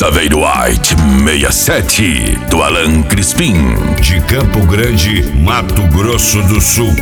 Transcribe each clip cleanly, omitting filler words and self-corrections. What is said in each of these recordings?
Aveiro White 67, do Alan Crispim. De Campo Grande, Mato Grosso do Sul.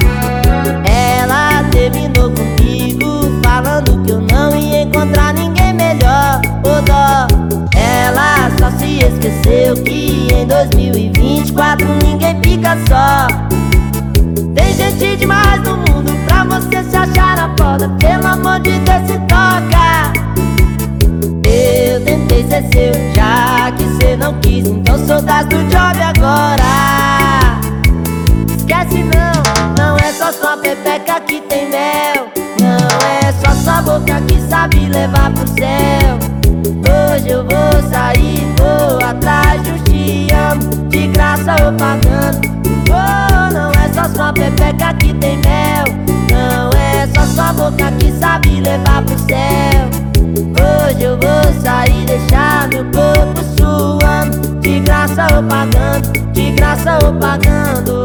Ela terminou comigo, falando que eu não ia encontrar ninguém melhor. Ô dó, ela só se esqueceu que em 2024 ninguém fica só. Tem gente demais no mundo pra você se achar na foda. Pelo amor de Deus, se toca. Eu tentei ser seu, já que cê não quis, então sou das do job agora. Esquece não é só sua pepeca que tem mel. Não é só sua boca que sabe levar pro céu. Hoje eu vou sair, vou atrás de um te amo, de graça ou pagando. Oh, não é só sua pepeca que tem mel. Não é só sua boca que sabe levar pro céu. Hoje eu vou sair, deixar meu corpo suando, de graça ou pagando, de graça ou pagando.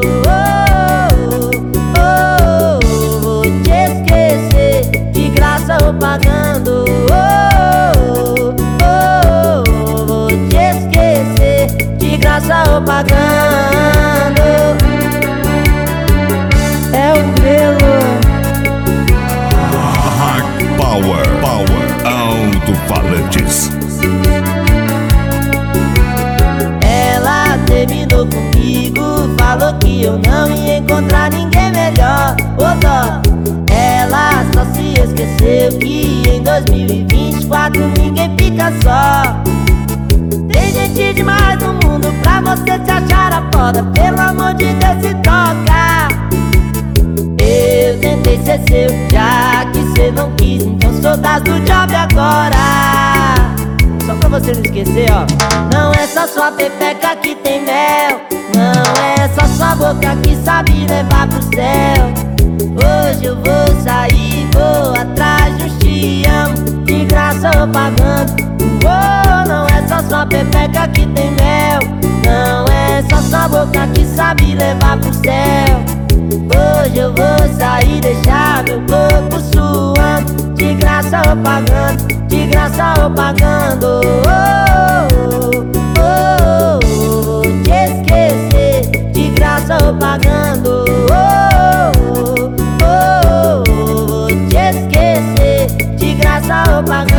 Vou te esquecer, de graça ou pagando. Vou te esquecer, de graça ou pagando. É o Grelo. Power Alto-Falantes. Ela terminou comigo, falou que eu não ia encontrar ninguém melhor. Ô dó, ela só se esqueceu que em 2024 ninguém fica só. Tem gente demais no mundo pra você se achar a foda. Pelo amor de Deus, se toca. Eu tentei ser seu, já que cê não quis, então sou das do job agora. Só pra você não esquecer, ó. Não é só sua pepeca que tem mel. Não é só sua boca que sabe levar pro céu. Hoje eu vou sair, vou atrás de um te amo, de graça ou pagando. Oh, não é só sua pepeca que tem mel. Não é só sua boca que sabe levar pro céu. Hoje eu vou sair, deixar meu corpo suando, de graça ou pagando, de graça ou pagando. Vou te esquecer, de graça ou pagando. Vou te esquecer, de graça ou pagando.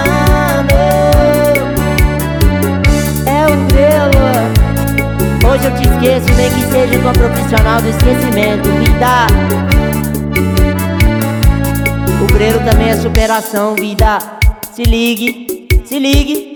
É o Grelo. Hoje eu te esqueço, nem que seja com a profissional do esquecimento, vida. O Grelo também é superação, vida. Se ligue, se ligue.